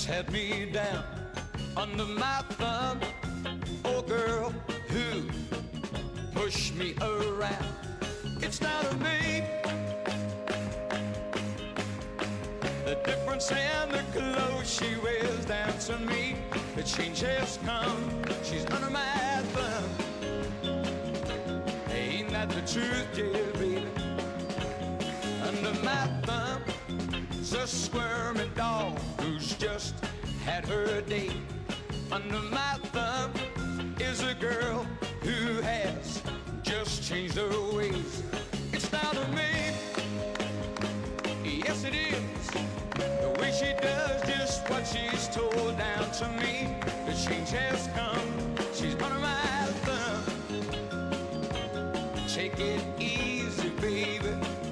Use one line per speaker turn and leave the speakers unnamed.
had me down under my thumb. Oh, girl, who pushed me around? It's not a me. The difference in the clothes she wears down to me. The change has come. She's under my thumb. Ain't that the truth, dear baby? Under my thumb is a squirming dog who's just had her day. Under my thumb is a girl who has just changed her ways. It's down to me. Yes, it is. The way she does just what she's told down to me. The change has come. She's under my thumb. Take it easy, baby.